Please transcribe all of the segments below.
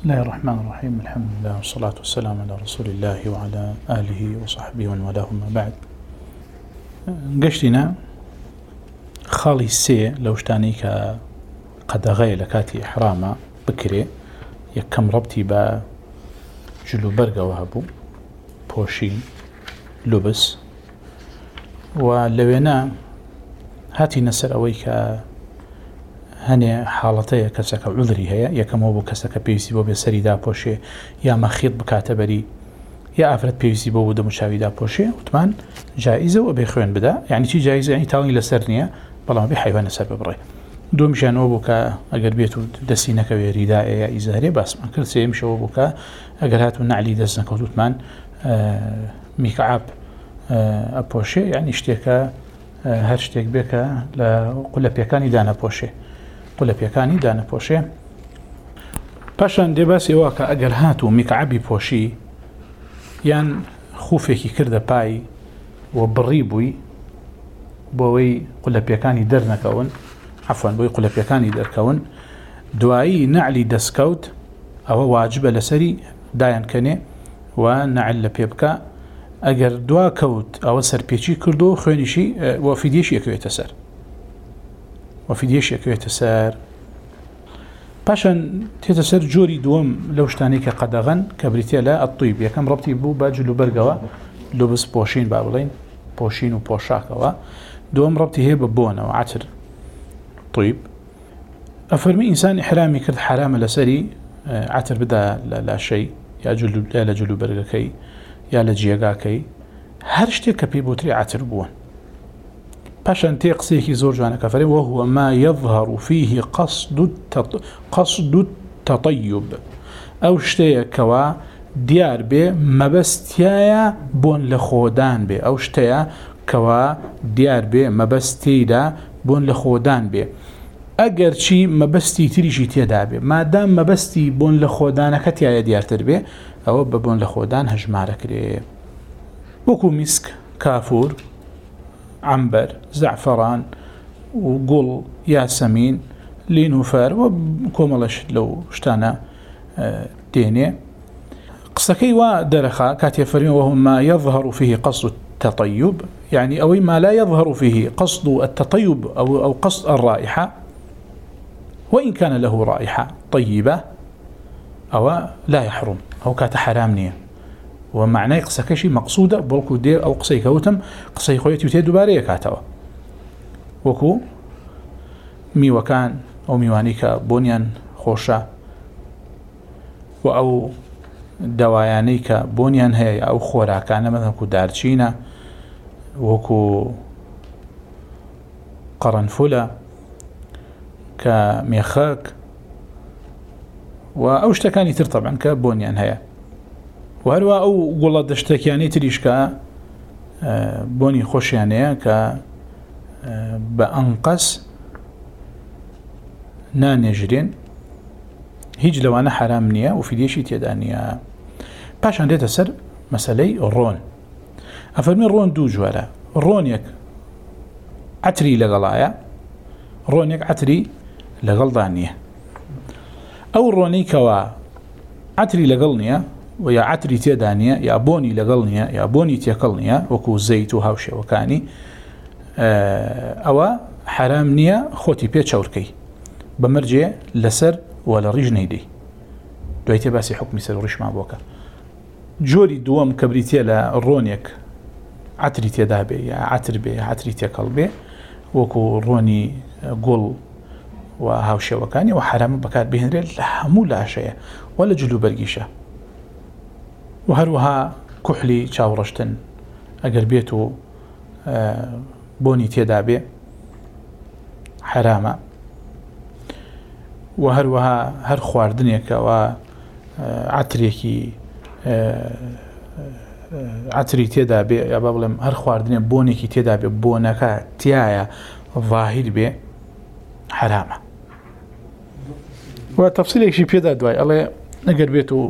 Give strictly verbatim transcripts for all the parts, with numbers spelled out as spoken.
الله الرحمن الرحيم. الحمد لله والصلاة والسلام على رسول الله وعلى آله وصحبه ومن والاه. ما بعد، قشتنا خالي السي لو شتاني كقدغي لكاتي إحراما بكري يكم ربطي با جلو برقا وهبو بوشي لبس ولوينا هاتي نسر أويك هني حالتي كسك عذري هي يكم هو كسك بيسي بو بسري دا بوشي يا مخيط بكاتبري يا أفرد بيسي بو بدا مشاوي دا بوشي وثمان جائزة وبيخوين بدا يعني شي جائزة يعني تاوي لسرنية بلا بحيوان سبب رأي دو مشان وبوكا أقر بيتو دسينك ويريداء يا إزاري بس ما كل سي مشا وبوكا أقر هاتو نعلي دسنك وثمان آه ميكعاب آه أبوشي يعني اشتيكا آه هر اشتيك بيكا لقل بيكاني دانا بوشي قل بيكاني دانا بوشي باشان دي باسي واكا أقر هاتو ميكعابي بوشي يان خوفيكي كرده باي وبريبوي بوي قل بيكاني درنكون عفوا بوي قل بيكاني دركون دوائي نعلي دسكوت أو واجب لسري داين كني ونعل بيبكا أجر دوا كوت أو سر بيشي كردو خوينيشي وفيديش يكوي تسر وفيديش يكوي تسر باشن تتسر جوري دوم لوشتاني كقدغن كبريتيا لا الطيب يكم ربطي بو باجلو برقوا لبس بوشين بابلين بوشين وبوشاكوا دوم ربطي هي ببونا وعتر طيب أفرمي إنسان إحرامي كرد حرام لسري عتر بدا لا شيء يا جلو لا جلو برقكي يا لجيغاكي هرشتي كبيبوتري عتر بون باشان تيقسيكي زور جوانا كفرين وهو ما يظهر فيه قصد التط... قصد التطيب أو شتيا كوا ديار بي مبستيايا بون لخودان بي أو شتيا كوا ديار بي مبستيدا بون لخودان بي أجر شي مبستي تريشي تيدا بي ما دام مبستي بون لخودان كتيا ديار تربي أو ببون لخودان هجمارك لي وكو مسك كافور عنبر زعفران وقل ياسمين لينوفر وكوملش لو اشتانا ديني قصكي ودرخا كاتي فرمي وهو ما يظهر فيه قصد التطيب يعني أو ما لا يظهر فيه قصد التطيب أو, أو قصد الرائحة وإن كان له رائحة طيبة أو لا يحرم أو كات حرامنية ومعناه قصة شيء مقصودة بلكو دير أو قصي كوتم قصي خويتي وتيدو بارية كاتوا وكو ميوكان أو ميوانيك بونيان خوشة أو دوايانيك بونيان هي أو خورا كان مثلا كو دارچينا وكو قرنفلة كميخاك وأوشتكاني تر طبعا كبونيان هي وهروا أو قولة دشتكياني تريشكا بوني خوشيانيا ك بأنقص نانجرين هيج لو أنا حرام نية وفي ديشي تيدانيا باش عندي تسر مسألة الرون أفرمي الرون دو جوالا الرون يك عتري لغلايا الرون يك عتري لغلدانية أو الروني كوا عتري لغلنيا ويا عتري تيدانيا يا بوني لغلنيا يا بوني تيكلنيا وكو زيت وهاوشي وكاني أو حرام نية خوتي بيت شوركي بمرجع لسر ولا رجني دي دويتي باسي حكمي سر ورش مع بوكا جوري دوام كبريتي للرونيك عتري تيدابي يا عتر بي عتري تيكلبي وكو روني قول وهاوشي وكاني وحرام بكات بهنري لا مو لا شيء ولا جلو برقيشة وهروها كحلي شاورشتن أقر بيتو بوني تيدابي حرامة وهروها هر خواردنيك وعتريكي عتري تيدابي يا بابلم هر خواردنيك بونيكي تيدابي بونكا تيايا ظاهر بي حرامة وتفصيل شيء بيدا دواي الله أقر بيتو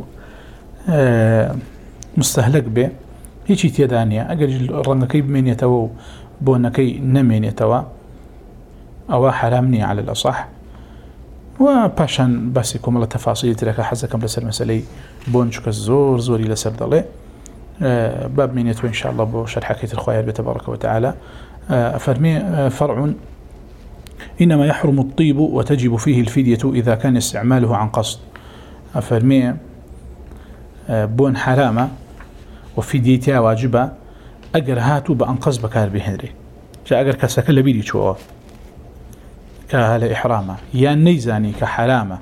مستهلك به هيجي تيدانيا أقر رنكي بمينيتو بونكي نمينيتو أو حرامني على الأصح وباشان بس يكون الله تفاصيل تلك حزكم لسر مسألة بونشك الزور زوري لسر ضلي أه باب من يتوى إن شاء الله بشرح كيت الخوير تبارك وتعالى أه فرمي أه فرع إنما يحرم الطيب وتجب فيه الفدية إذا كان استعماله عن قصد أفرمي أه بون حرامة وفديتها واجبة أجر هاتوا بأنقص بكار بهنري جاء أجر كسكل بيدي شو كهل إحرامه يا نيزاني كحرامة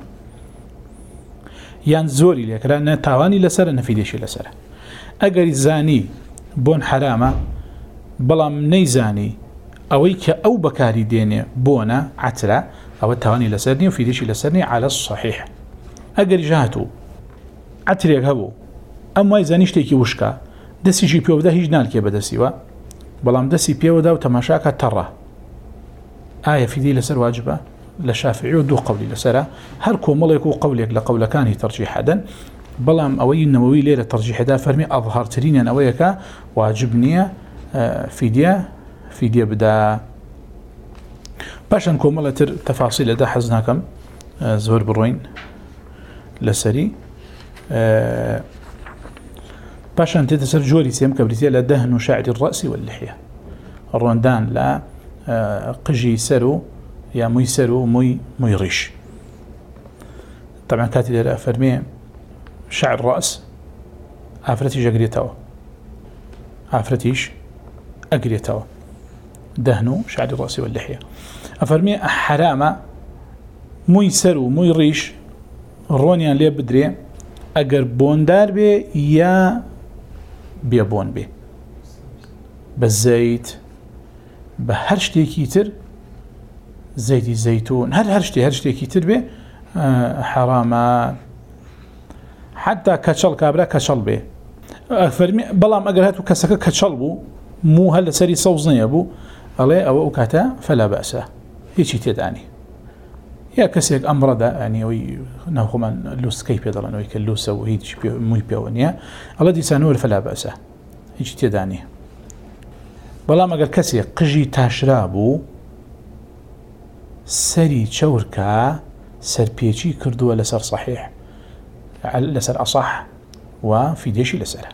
يا زوري لك لأن تاواني لسر نفيديش لسر أجر الزاني بون حرامة بلام نيزاني أويك أو بكاري ديني بونا عتلة أو تاواني لسرني وفيديش لسرني على الصحيح أجر جهته عتلة هبو أما إذا نشتكي وشكا دسي جي بيو ده هجنال كي بدسيوا بلام دسي بيو ده وتماشاك ترى آية في دي لسر واجبة لشافعي ودو قولي لسرة هل كومل يكون قولك لقول كان ترجيح حدا بلام أوي النووي ليلة ترجيح دا فرمي أظهر ترين أويك واجبني في دي في دي بدا باشا كومل تر تفاصيل دا حزناكم زهور بروين لسري باشا أنت تسر جوري سيم كبريتيا لدهن شعر الرأس واللحية الروندان لا قجي سرو يا مي سرو مي مي ريش طبعا كاتي دير أفرمي شعر الرأس أفرتيش أقريتاو أفرتيش أقريتاو دهنو شعر الرأس واللحية أفرمي حرامة مي سرو مي ريش رونيان ليه بدري أقر بوندار بي يا بيبون بي بالزيت بهرشتي كيتر زيت الزيتون هر هرشتي هرشتي كيتر به آه حرامة حتى كشل كابرا كشل به فرمي بلام أجر هاتو كسكة كشل بو مو هل سري صوزني أبو عليه أو أكتا فلا بأس هيك تداني يا كسيك أمر ده يعني وي ناخو من لوس كيف يضلن ويك اللوس أو هيك مو بيونيا الذي سنور فلا بأس هيك تداني بلام أجر كسيك قجي تاشرابو سري تشوركا سر بيجي كردو لسر صحيح لسر أصح وفي ديشي لسر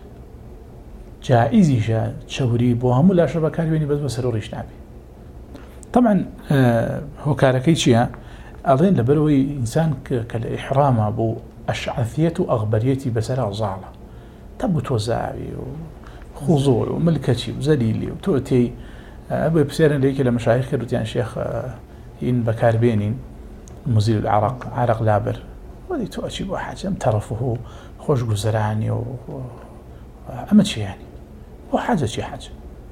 جائزي جا تشوري بوهم ولا شربا كاربيني بس بسرور يشنعبي طبعا آه هو كاركي شيئا أظن لبروي إنسان كالإحرام أبو أشعثية أغبريتي بسرع زعلة تبو توزعي وخضوع وملكتي وزليلي وتؤتي أبو بسيرن ليك لمشايخ كردتيان شيخ إن بكاربينين مزيل العرق عرق لابر ودي تؤتي بحاجة مترفه خوش قزراني و أمد شي يعني وحاجة شي حاجة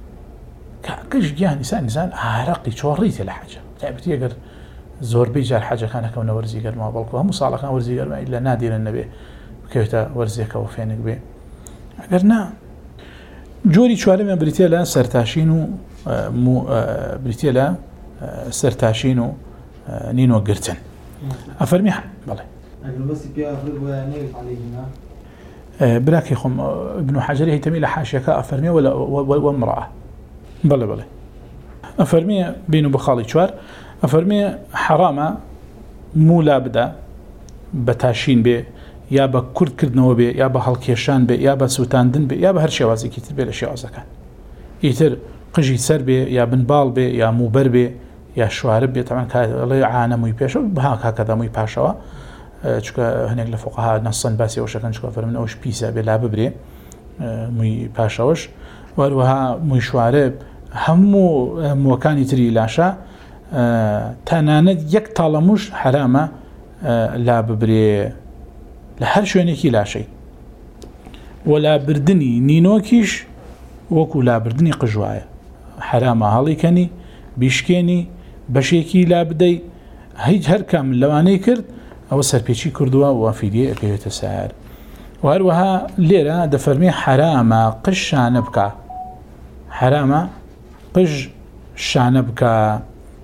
كاش جاء إنسان إنسان عرقي شوريتي لحاجة تعبتي يقر زور بيجار حاجة كان كون ورزي قال ما بالكو هم صالح كان ورزي قال ما إلا نادي للنبي كيف ورزيك وفينك بي قرنا جوري شوالي من بريتيلا سرتاشينو مو بريتيلا سرتاشينو نينو قرتن أفرمي بالله بس بيا أفرد ويعني عليهما براكي خم ابن حجر يهتمي لحاشيك أفرمي ولا وامرأة بالله بالله أفرمي بينو بخالي شوار أفرمي حرامة مو لابدا بتاشين بي يا بكرد كردنو بي يا بهالكيشان بي يا بسوتاندن بي يا بهرشي وازي كيتر بي لشي وازكان يتر قجي سر بي يا بنبال بي يا موبر بي يا شوارب بي طبعا الله عانى موي بيشو بهاك هكذا موي باشوا چکە هەنێک لە فقها نەسەن باسی ئەوشەکەن چکە فەرمن ئەوش پیسە بێ لا ببرێ مووی پاشەوەش وەروەها مووی شوارە هەموو مووەکانی تری لاشە تەنانەت یەک تاڵەموش حرامە لا ببرێ لە هەر شوێنێکی لاشەی وە لابردنی نینۆکیش وەکو لابردنی قژوایە حرامە هەڵیکەنی بیشکێنی بەشێکی لا بدەی هیچ هەر کام لەوانەی کرد أو سربيشي كردوا وفيدية أكيد سعر وهروها ليرة دفرمي حرامة قش شانبكا حرامة قش شانبكا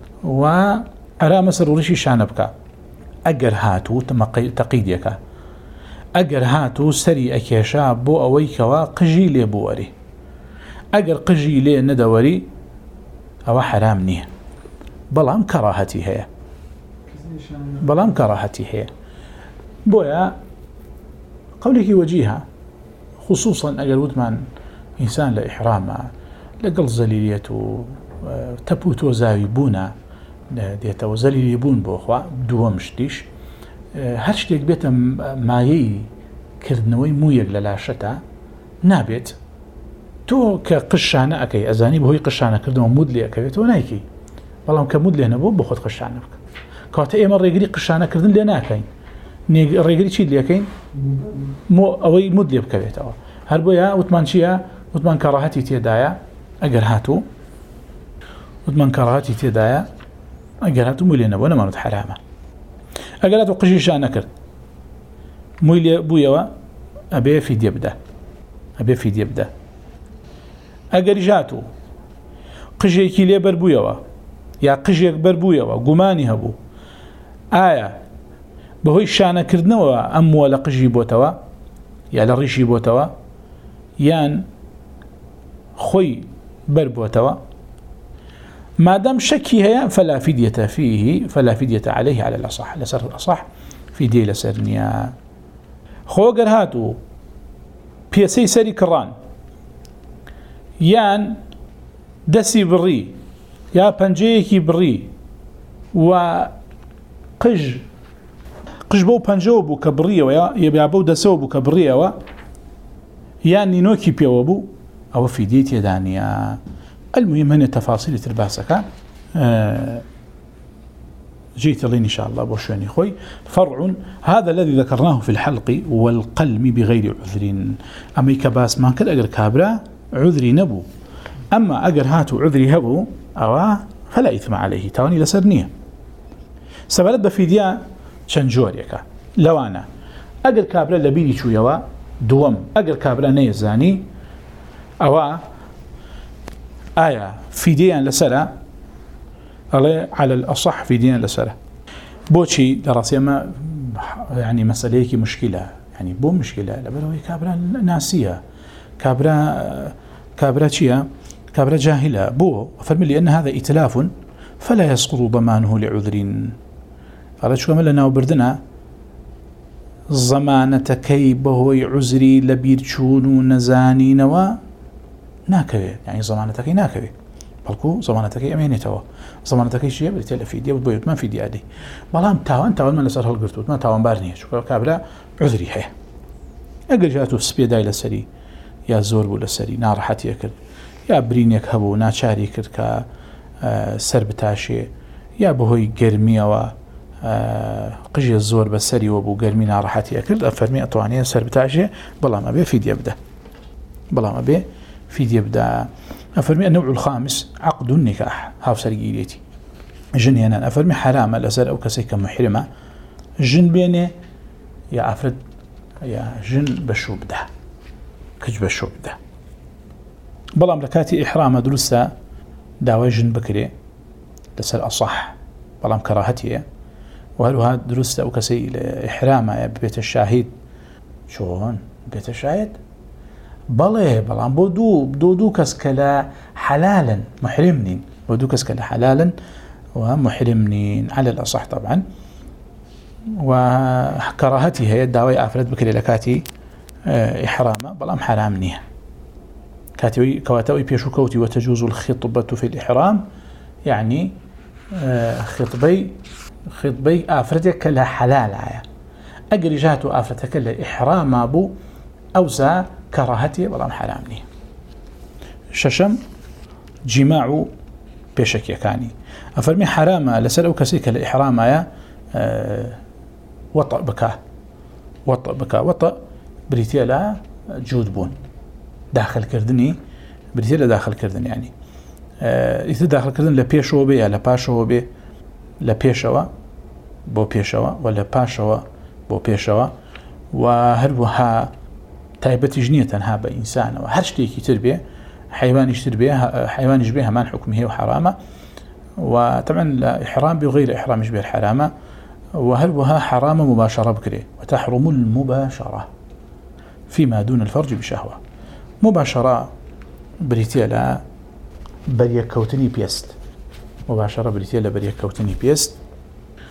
وحرامة سروريشي شانبكا أجر هاتو تقيديك أجر هاتو سري أكيشا بو أويكوا قجي لي بواري أجر قجي لي ندوري أو حرام نيه بلام كراهتي هي بلام كراهتي هي بويا قولك وجيها خصوصا أجل ودمان إنسان لإحرامه لقل زليليته تبوت وزاوي بونا ديتا وزليلي بون بوخوا دوامشتيش هرشتيك بيتا مايي كردنوي مويق للاشتا نابت تو كقشانة أكي أزاني بهوي قشانة كردنو مودلي أكي تو نايكي والله كمودلي هنا بو بخد قشانة كواتا إيه مرة يقري قشانة كردن لنا أكين ريقري تشيد لي أكين مو أوي مودلي بكبيت أو هربويا وثمان شيا وثمان كراهتي تيدايا أجر هاتو وثمان كراهتي تيدايا أجر هاتو مولي نبو أنا ما نت حرامة أجر هاتو قشيشانة كرد مولي بويا أبي في ديبدا أبي في ديبدا أجر جاتو قشي كيلي بربويا يا قشي بربويا وجماني هبو آية بهوي شانة كردنوا أم ولا قشي بوتوا يا لريشي بوتوا يان خوي بربوتوا ما دام شكي هي فلا فدية فيه فلا فدية عليه على الأصح لسر الأصح فدية لسرنيا خوغر هاتو بيسي سري كران يان دسي بري يا بنجيكي بري وقج قج بو بنجو بو كبرية ويا يبيع بو دسو بو كبرية و يعني نوكي بيوابو أو في ديت يدانيا المهم هنا تفاصيل ترباسك آه جيت لين إن شاء الله بوشاني خوي فرع هذا الذي ذكرناه في الحلق والقلم بغير عذر أما كباس ما كل أجر كابرا عذري نبو أما أجر هاتو عذري هبو أو فلا إثم عليه تاوني لسرنية سبلت بفيديا شنجوريكا لو أنا أجر كابرا لبيدي شو يوا دوم أجر كابرا نيزاني أو آية فيديا لسرة على الأصح فيديا لسرة بوشي دراسيا ما يعني مسألة مشكلة يعني بو مشكلة لبلوي كابرا ناسية كابرا كابرا شيا كابرا جاهلة بو فرمي لي أن هذا إتلاف فلا يسقط ضمانه لعذر قالت شو ملنا وبردنا زمانتكي بهوي عذري لبيرشون نزاني نوا ناكوي يعني زمانتكي ناكوي بلكو زمانتكي أمينتوا زمانتكي شيء بتلا فيديا وبيوت ما فيديا دي بلام تاوان تاوان ما لسر هالقرطوت ما تاوان بارني شو كابرا عذري هي أجل جاتو سبيداي لسري يا زور بو لسري نارحتي أكل يا برينيك هبو ناچاري كر كا سر بتاشي يا بهوي گرمية و قجي الزور بسري وبو گرمي نارحتي أكل أفرمي أطوانية سر بتاشي بلام أبي فيديا بدا بلام أبي فيديا بدا أفرمي النوع الخامس عقد النكاح هاو سرقيليتي جن هنا أفرمي حرام الأسر أو كسيكا محرمة جن بيني يا أفرد يا جن بشو بدا كج بشو بدا بلام لكاتي إحرام درسة داوي جن بكري لسر أصح بلام كراهتي وهل هذا درسة أو كسي إحرام ببيت الشاهد شون بيت الشاهد بله بلام بودو بودو كسكلا حلالا محرمنين بودو كسكلا حلالا ومحرمنين على الأصح طبعا وكراهتي هي الداوي أفرد بكري لكاتي إحرام بلام حرامنيه كاتوي كواتوي بيشو كوتي وتجوز الخطبة في الإحرام يعني خطبي خطبي آفرتك لها حلال عيا أجري جاتو آفرتك لها إحرام أبو أوزا كراهتي بلام حرامني ششم جماع بيشك يكاني أفرمي حرامة لسر أو كسيك الإحرام عيا وطأ بكا وطأ بكا وطأ بريتيا لها جود بون داخل كردني بريتيا داخل كردني يعني إذا داخل كردن لبيشوا بي لباشوا بي لبيشوا بو بيشوا ولا باشوا بو بيشوا وهروها تايبتي جنية ها بإنسان وهرشتيكي تربية حيوان يشتربيه حيوان يشبيه من حكمه وحرامه وطبعا الإحرام بغير إحرام يشبه الحرامة وهروها حرام مباشرة بكري وتحرم المباشرة فيما دون الفرج بشهوة مباشرة بريتيلا بريا كوتني بيست مباشرة بريتيلا بريا كوتني بيست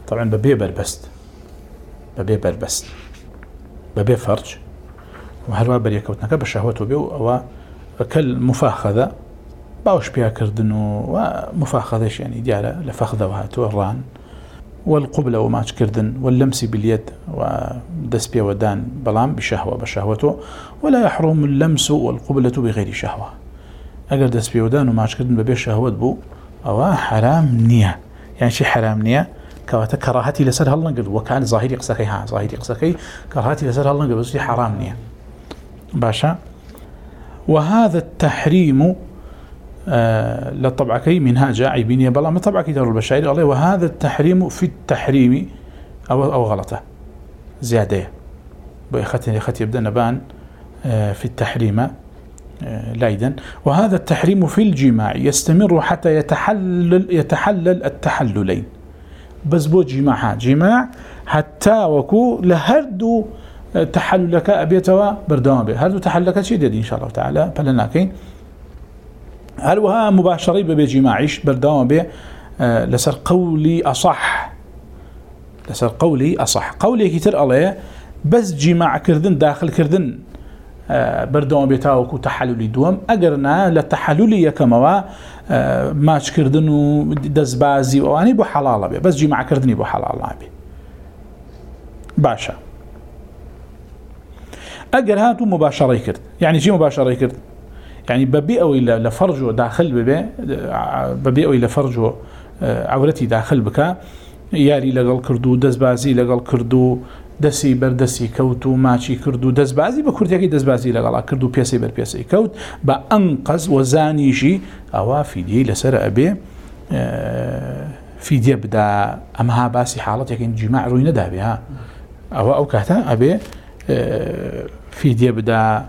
طبعا ببي بربست ببي بربست ببي فرج وهروە بەریەکەوتنەکە بە شەهوەت و بێ و ئەوە كالمفاخذة باوش بها كردن ومفاخذة يعني ديالة لفخذة وهاتو والقبلة وماش كردن واللمس باليد ودس بها ودان بلام بشهوة بشهوته ولا يحرم اللمس والقبلة بغير شهوة أقر دس بها ودان وماش كردن ببي شهوة بو أو حرام نية يعني شي حرام نية كواتا كراهتي لسر هلا نقول وكان ظاهري قصكي ها ظاهري قصكي كراهتي لسر هلا نقول بس حرام نية باشا. وهذا التحريم آه لطبعكي منها جاعي بني بلا ما طبعكي دار البشائر الله. وهذا التحريم في التحريم أو أو غلطة زيادة بأختي أختي يبدأ نبان آه في التحريم آه لايدا. وهذا التحريم في الجماع يستمر حتى يتحلل يتحلل التحللين بس بو جماع جماع حتى وكو لهردو تحللك أبيتوا بردوام به هردو تحللك شيء إن شاء الله تعالى فلناكين هل وها مباشرة بجماعيش بردوام به آه لسر قولي أصح لسر قولي أصح قولي كتير الله بس جماع كردن داخل كردن آه بردوام بيتاوكو تحللي دوام أجرنا لتحللي كما آه ماش كردن ودزبازي واني بو حلال به بس جماع كردني بو حلال به باشا. أجر هاتو مباشرة كرد يعني شيء مباشرة كرد يعني ببيئة إلى لفرجه داخل ببيء ببيئة إلى فرجه عورتي داخل بك ياري لقال كردو دزبازي لقال كردو دسي بردسي كوتو ماشي كردو دزبازي بكرد يكي دزبازي لقال كردو بيسي بر بيسي كوت بأنقذ وزانيشي أو في دي لسر أبي في دي بدا أمها باسي حالات يكين جماع روينة دابها أو أو كهتا أبي في دي بدا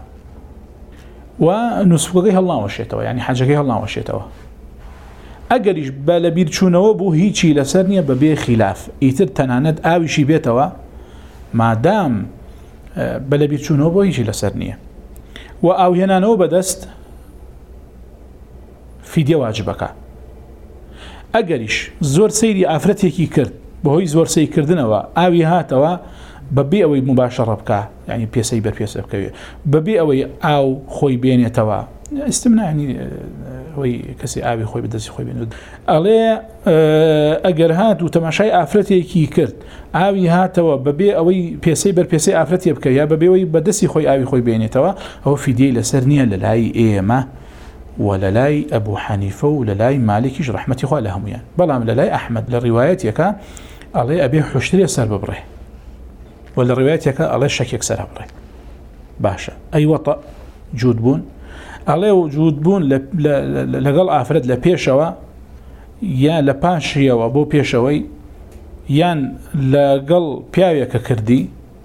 ونسفقه الله وشيتوا يعني حاجه الله وشيتوا اجريش بالبير چونو بو هيچي لسرنيه ببي خلاف ايتر تناند اوي شي بيتوا ما دام بالبير چونو بو هيچي لسرنيه واو ينانو بدست في دي واجبك اجريش زور سيري افرتيكي كرد بو هي زور سيري كردنوا اوي هاتوا ببي أوي مباشرة بك يعني بيسي بر بيسي بك ببي أوي أو خوي بيني توا استمنع يعني هوي كسي أبي خوي بدسي خوي بيني عليه أجر هات وتماشي أفرتي كي كرت أبي هات توا ببي أوي بيسي بر بيسي أفرتي بك يا ببي أوي بدسي خوي أبي خوي بيني توا هو في دي لسرنيا للاي إيما ولا لاي أبو حنيفة ولا لاي مالكيش رحمتي خوي لهم يعني بلام للاي أحمد للرواية يكا عليه أبي حشتري سر ببره ولا روايتك الله الشك يكسر بره باشا أي وطأ جود بون الله وجود بون لقل آفرد لبيشوا يا لباشيا وابو بيشوي يان لقل بياويك كردي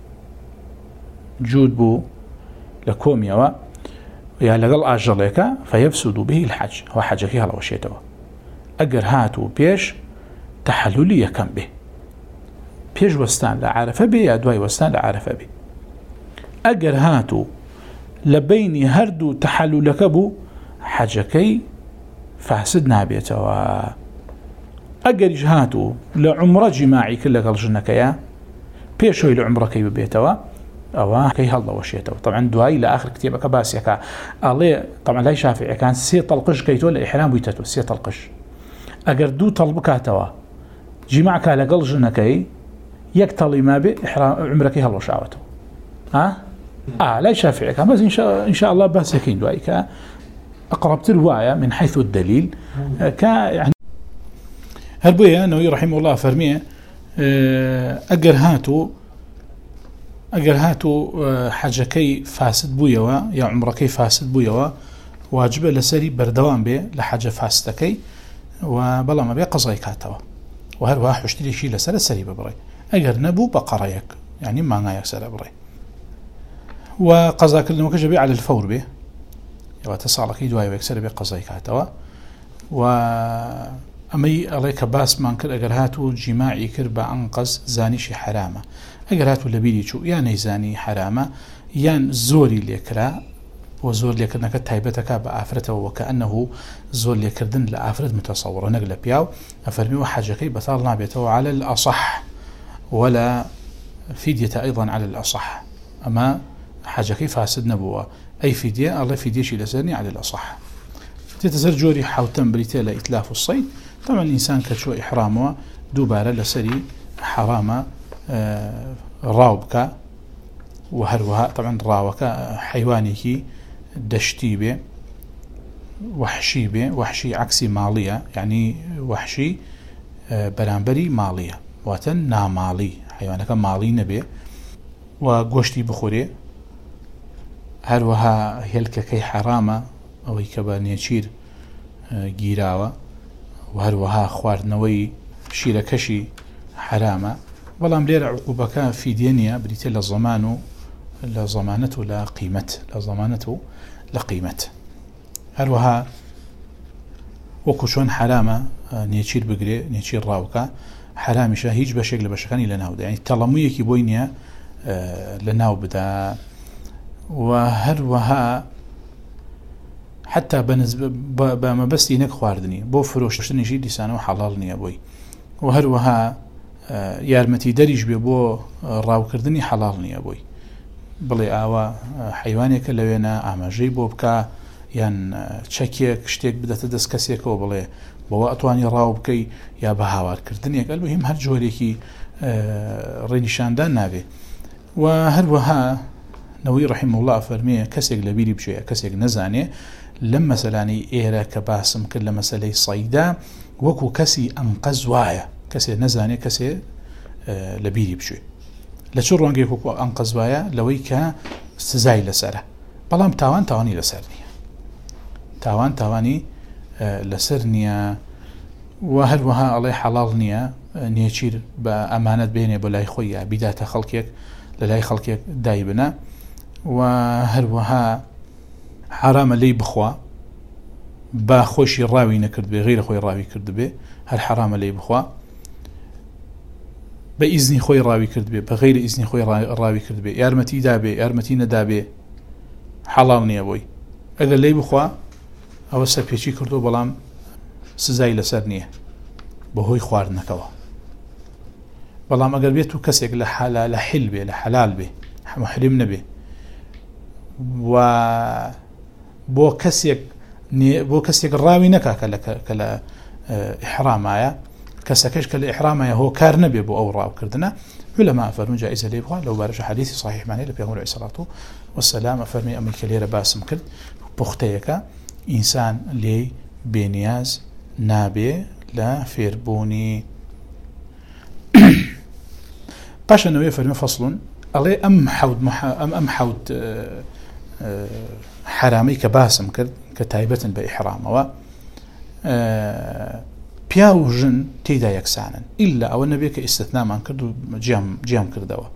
جود بو لكوميوا يا لقل آجليك فيفسد به الحج هو حجكي هلا وشيتوا أجر هاتو بيش تحللي يكم به بيش وستان لعرفة بي يا دواي وستان لعرفة بي أجر هاتو لبيني هردو تحللك بو حجكي فاسد نابيتوا أجر هاتو لعمر جماعي كل قلجنك يا بيشوي لعمرك ببيتوا أو كي هلا وشيتوا طبعا دواي لآخر كتابك باسيكا الله طبعا لا يشافع كان سي طلقش كيتو الإحرام بيتتو سي طلقش أجر دو طلبكاتوا جماعك لقلجنك يكتلي ما به إحرام عمرك هلا شعوته ها آه لا يشافع كان بس إن شاء إن شاء الله باسكين دواي كا أقربت رواية من حيث الدليل كا يعني هربويا أنه رحمه الله فرميه أجر هاتو أجر هاتو حاجكي فاسد بويوا يا عمركي فاسد بويوا واجب لسري بردوام به لحاجة فاسدكي وبلا ما بي قضاي كاتوا وهل واحد اشتري شيء لسر سري ببري أجر نبو بقريك يعني ما نايك سر ببري وقضاك اللي مكجبي على الفور به وتصالك يدواي ويكسر بقضاي كاتوا و أمي عليك باس ما انكر أجر هاتو جماعي كربا أنقذ زانيشي حرامة أجر هاتو لبيلي شو يعني زاني حرامة يعني زوري ليكرا وزور ليكرنك تايبتك بآفرته وكأنه زور ليكردن لآفرت متصورة نقل بياو أفرمي وحاجة كي بطال نابيته على الأصح ولا فدية أيضا على الأصح، أما حاجة كيف فاسد نبوة أي فدية الله فدية شي لسرني على الأصح. تتزر جوري حوتن بريتي لإتلاف الصيد، طبعا الإنسان كشو إحرامه دوباره لسري حرامة آه راوبك وهروها طبعا راوك حيوانيكي دشتي به وحشي به، وحشي عكسي مالية، يعني وحشي آه برانبري مالية واتن نامالي، حيوانك مالي نبي وقوشتي بخوري. هروها هلككي حرامة أو كبا نيشير آه جيراوة، وهروها خواردنوي شيركشي حرامة. بەڵام لێرە عقوبەکە فیدیە بریتێ لە زەمان و لە زەمانەت و لە قیمەت، لە زەمانەت و لە قیمەت. هەروەها وەکو چۆن حرامە نێچیر بگرێ، نێچیر ڕاوکە حرامیشە هیچ بەشێک لە بەشەکانی لە ناودا، یعنی تەڵەموویەکی بۆی نییە لە ناو بدا. و هەروەها حتا بە مەبەستی نەک خواردنی بۆ فرۆشتنیشی دیسانەوە حەڵاڵ نییە بۆی. و هەروەها یارمەتی دەریش بێ بۆ ڕاوکردنی حەڵاڵ نییە بۆی، بڵێ ئاوا حیوانێکە لەوێنە ئاماژەی بۆ بکە یان چەکێک شتێک بدەتە دەست کەسێکەوە بڵێ بەوە ئەتوانی ڕاو بکەی یا بە هاوارکردنێک، ئەلبەتە هەر جۆرێکی ڕێنیشاندان نابێ. و هەروەها نەوەوی ڕەحیمە الله فەرمێ کەسێک لە بیری بچێ کەسێک نەزانێ لەم مەسەلانەی ئێرە کە باسم کرد لە مەسەلەی سەیدا وەکو کەسی ئەنقەز وایە، کەسێ نەزانێ کەسێ لە بیری بچێ لە چ ڕەنگێک وەکو ئەنقەز وایە لەوەی کە سزای لەسەرە، بەڵام تاوان تاوانی لەسەر نییە، تاوان تاوانی لەسەر نییە. و هەروەها ئەڵێ حەڵاڵ نییە نێچیر بە ئەمانەت بێنێ بۆ لای خۆی یا بیداتە خەڵکێک لە لای خەڵکێک دای بنە. و هەروەها حرامە لی بخوا با خۆشی ڕاوی نەکرد بێ، غیرە خۆی ڕاوی کرد بێ، هەر حرامە لی بخوا بە ئیزنی خۆی ڕاوی کرد بێ، بە غیرە ئیزنی خۆی ڕاوی کرد بێ، یارمەتی دابێ یارمەتی نەدابێ حەڵاڵ نییە بۆی. ئەگەر لی بخوا ئەوە سەرپێچی کردو بەڵام سزای لەسەر نییە بەهۆی خواردنەکەەوە. بەڵام ئەگەر بێت و کەسێک لە حەلال لە حیل بێ، لە حەلال بێ، محرم نەبێ، و بۆ کەسێک بۆ کەسێک ڕاوی نەکا کە لە ئیحرامایە، کەسەکەش کە لە ئیحرامایە هۆکار نەبێ بۆ ئەو ڕاوکردنە، لەما فەرموون جائزە لێ بخوا. لەو بارەشە حەدیثی صحیحمانەیە لە پێغەمبەر عەلەیهی سەڵاتو وەسەلام ئەفەرمێ ئەمەی کە لێرە باسم کرد پوختەیەکە ئینسان لێی بێنیاز نابێ لە فێربوونی. پاشەنەوەی فەرمێ فەصڵون ئەڵێ ئەم حەوت ئەم حەوت حرامەی کە باسم کرد کە تایبەتن بە ئیحرامەوە پیا و ژن تێیدا یەکسانن، ئیلا ئەوە نەبێت کە ئیستثنامان کرد و جیام کردەوە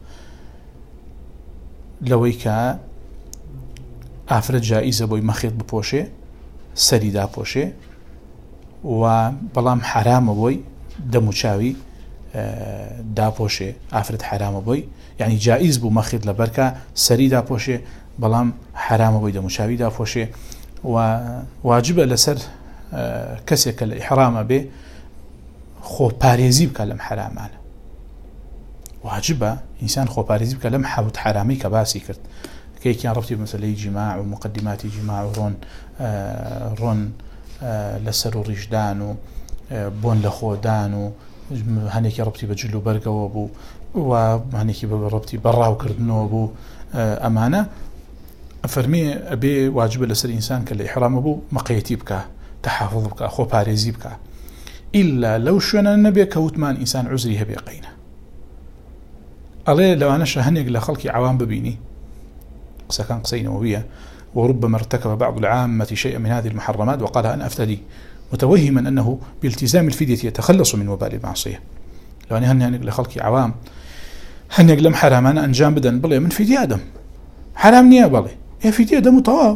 لەوەی کە ئافرەت جائیزە بۆی مەخێت بپۆشێ سەری داپۆشێ، و بەڵام حرامە بۆی دەموچاوی داپۆشێ، ئافرەت حرامە بۆی یعنی جائیز بوو مەخێت لە بەرکە سەری داپۆشێ بەڵام حرامە بۆی دەموچاوی داپۆشێ. و واجبە لەسەر کەسێک کە لە ئیحرامە بێ خۆپارێزی بکە لەم حرامانە، واجبە ئینسان خۆپارێزی بکە لەم حەوت حرامەی کە باسی کرد کەیەکیان ڕەبتی بە مەسەلەی جیماع و مقدماتی جیماع و ڕۆن ڕۆن لەسەر و ڕیشدان و بۆن لە خۆدان و هەنێکی ڕەبتی بە جلو بەرگەوە بوو و هەنێکی بە ڕەبتی بەڕاوکردنەوە بوو. ئەمانە فەرمێ ئەبێ واجبە لەسەر ئینسان کە لە ئیحرامە بوو مەقەیەتی بکە، تەحافظ بکە، خۆپارێزی بکە، ئیلا لەو شوێنە نەبێ کە وتمان ئینسان عوزری هەبێ قەینە. ئەڵێ لەوانەشە هەنێک لە خەڵکی عوام ببینی قسەکان قسەی نەوەویە وربما ارتكب بعض العامة شيئا من هذه المحرمات وقال أنا أفتدي متوهما أنه بالتزام الفدية يتخلص من وبال المعصية. لو أن هنيك لخلق عوام هنيك لم حرام أنا أنجام بدن بلي من فدية دم حرام نية بلي هي فدية دم طواو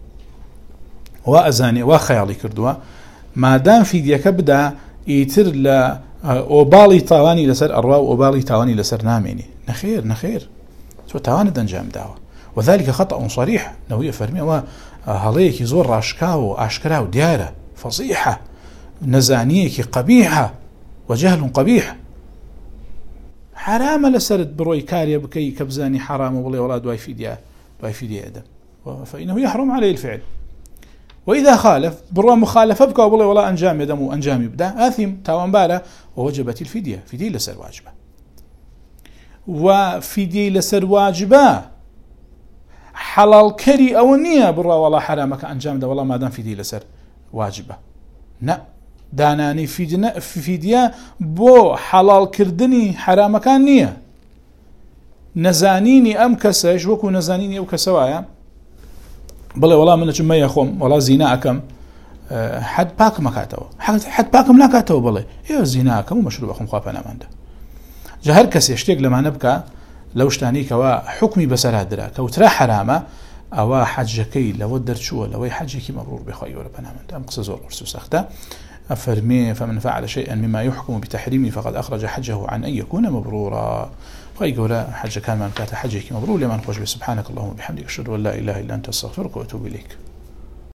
وأزاني وخيالي كردوا ما دام فدية كبدا يتر لا أوبالي تاواني لسر أروا وأوبالي تاواني لسر ناميني نخير نخير سو تاواني دنجام داوة، وذلك خطأ صريح نوية فرمي وهاليك زور راشكاو أشكراو ديارة فصيحة نزانيك قبيحة وجهل قبيح. حرام لسرد بروي كاريا بكي كبزاني حرام والله ولا دواي فيديا دواي فيديا أدم فإنه يحرم عليه الفعل. وإذا خالف بروا مخالفة بك والله ولا أنجام يدم وأنجام يبدأ آثم تاوان بالا ووجبت الفدية فدية لسر واجبة وفدية لسر واجبة حلال كري أو نية بروا ولا حرامك أنجام ده والله ما دام فدية لسر واجبة نا داناني فدية فدية بو حلال كردني حرامك نية نزانيني أم كسش وكو نزانيني أو كسوايا بڵێ وەڵام منە چ مەیە خۆم وەڵا زینا ئەکەم حەد پاکم ئەکاتەوە حەد پاکم ناکاتەوە بڵێ ئێوە زینا ئەکەم و مەشروب ئەخۆم خوا پەناماندا. جا هەر کەسێ شتێک لەمانە بکە لەو شتانەی کەوا حکمی بەسەرا درا کەوترا حرامە ئەوە حەجەکەی لەوە دەرچووە لەوەی حەجێکی مەبرور بێ خوای گەورە پەناماندا. ئەم قسە زۆر قرس و سەختە. أفرمي فمن فعل شيئا مما يحكم بتحريمه فقد أخرج حجه عن أن يكون مبرورا. خوای گەورە حەجەکانمان کاتە حەجێکی مەبرور لێمان خۆش بێ. سبحانك اللهم وبحمدك أشهد أن لا إله إلا أنت أستغفرك وأتوب إليك.